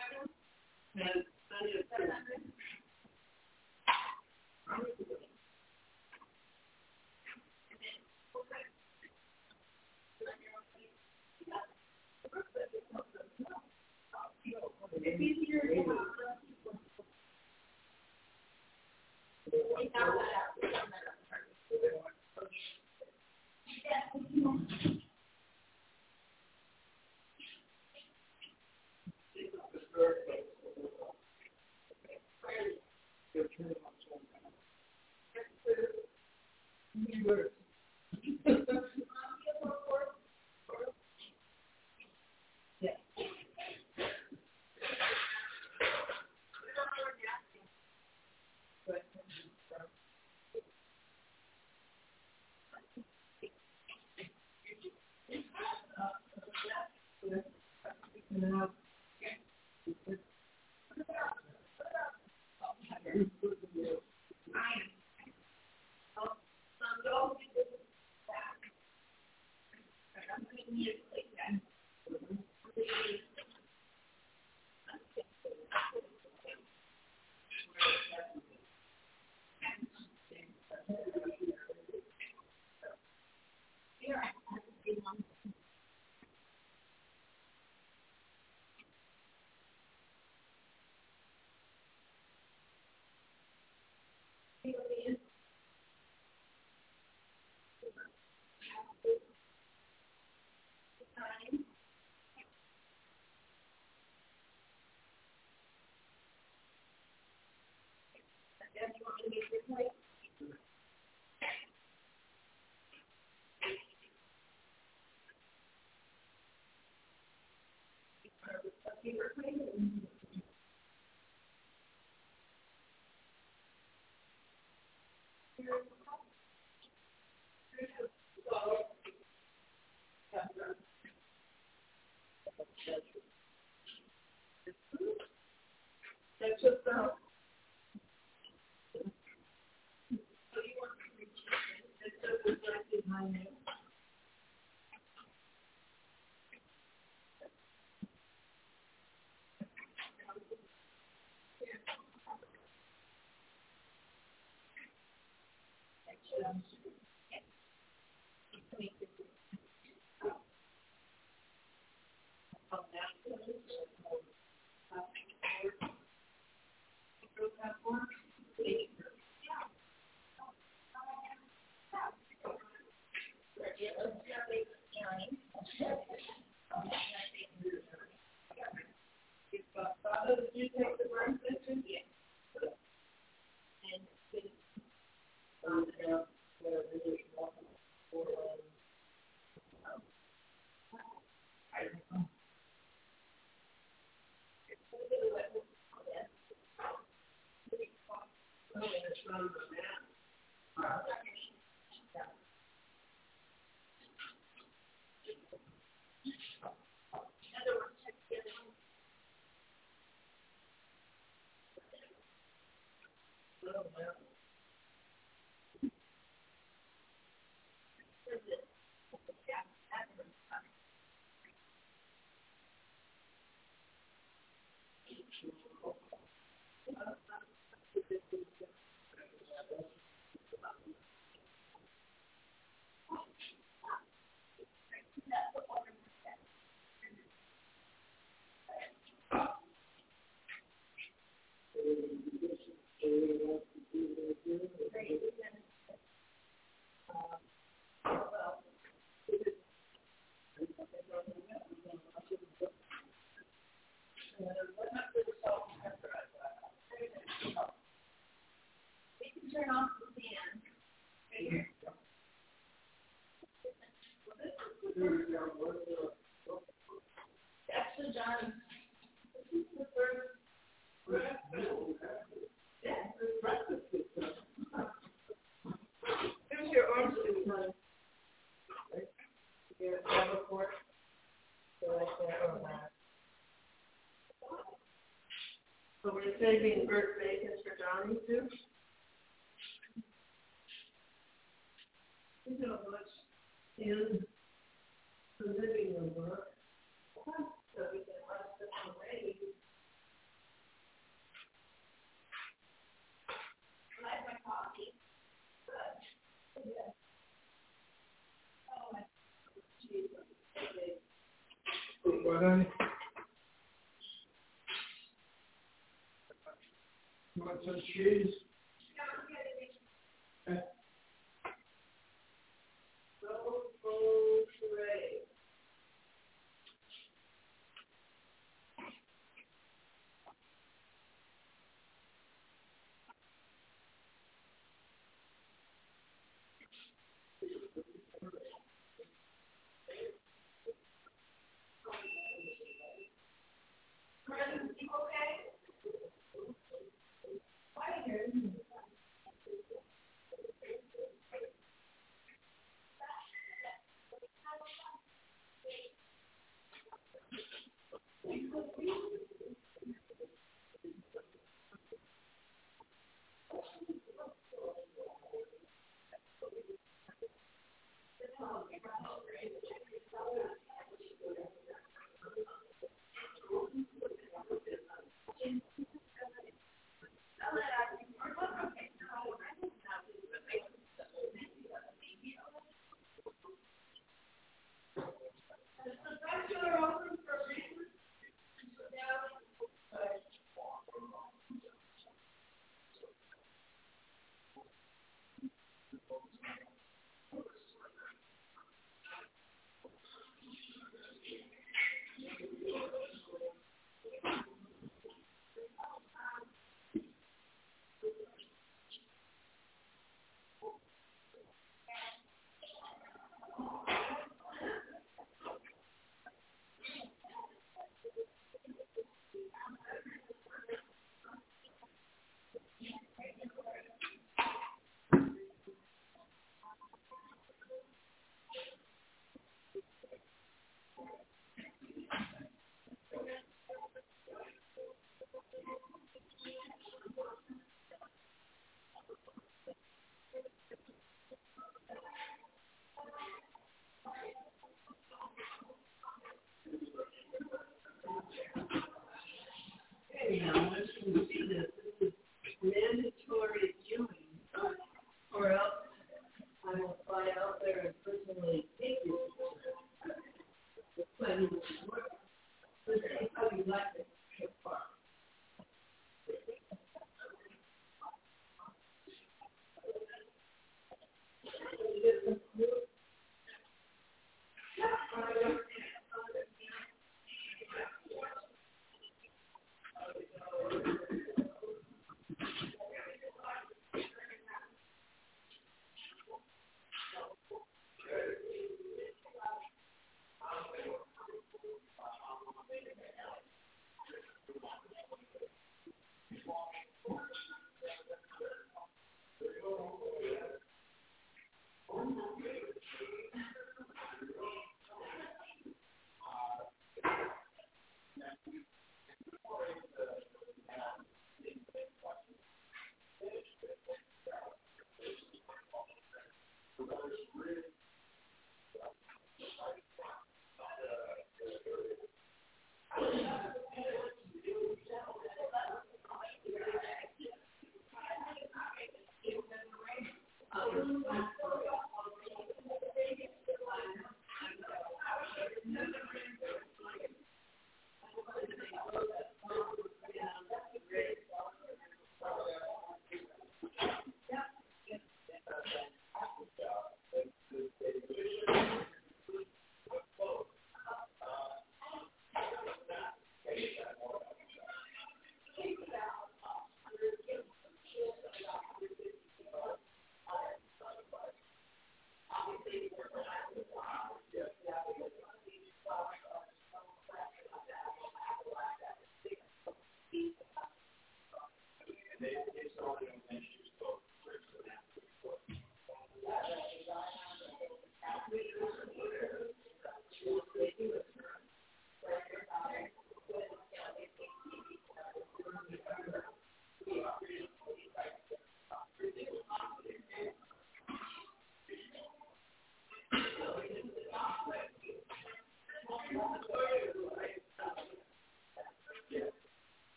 And I need a seven hundred. It's easier to have we found that out. We found that out. Now, That's just the my name. Did you take the burn session? Yes. Turn off the fan. Right here. That's the Johnny. This is the first breakfast. Yeah, the breakfast system. Here's your arm suit, honey. You get a double fork. So like that or that. So we're saving bird bacon for Johnny too. You know what's in the living room, so we can let them away. I like my coffee. Good. Yeah. Oh, my cheese. What, honey? You want some cheese? Okay.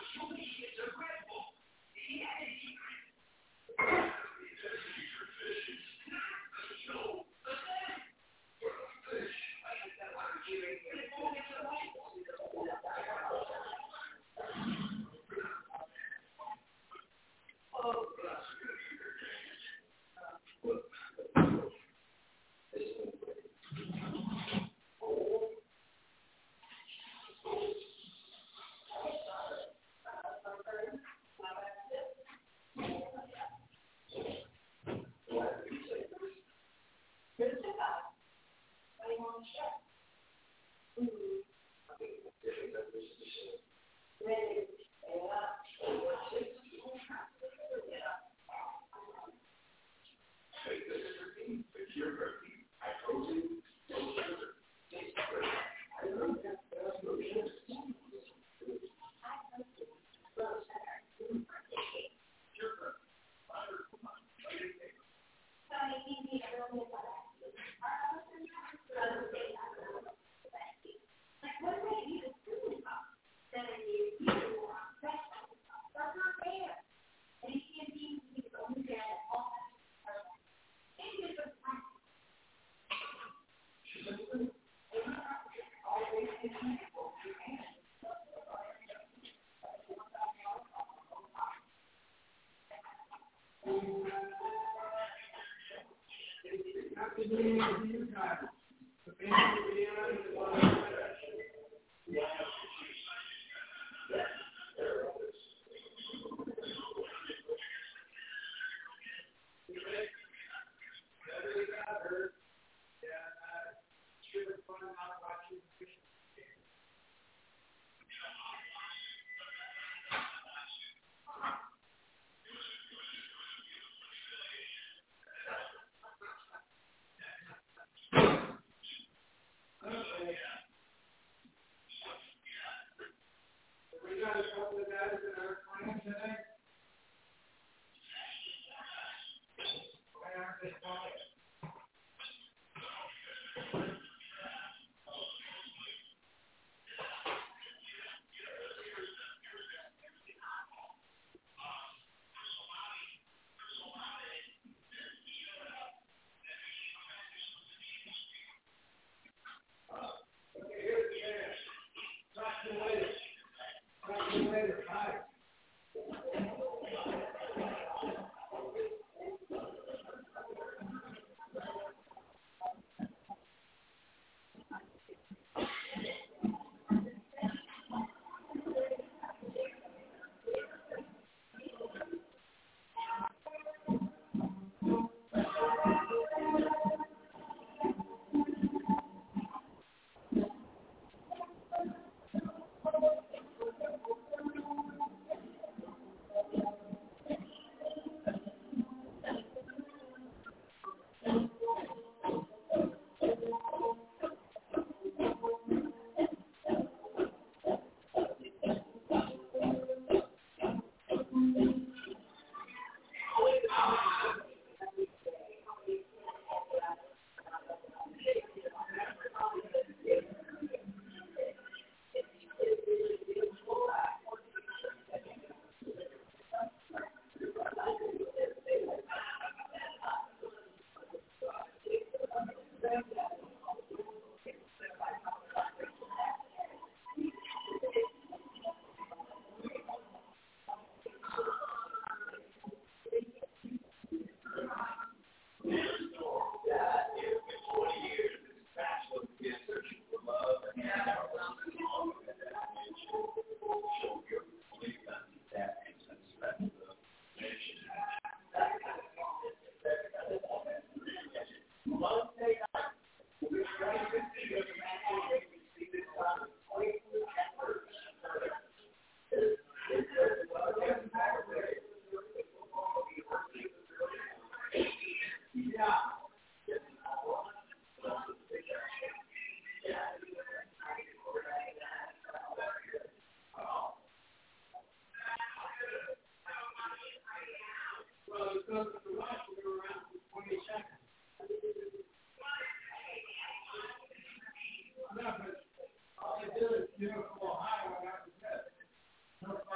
All I did is give a little high when I was dead. No, like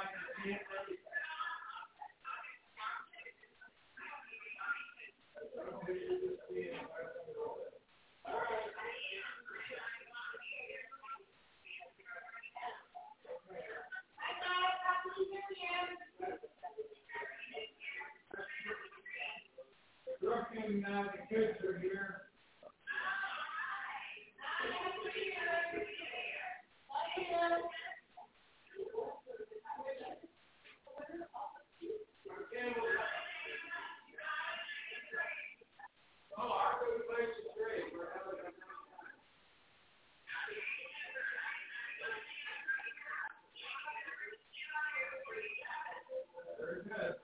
Looking, uh, the kids are here. Oh, our good place is great. We're having a good time. Very good.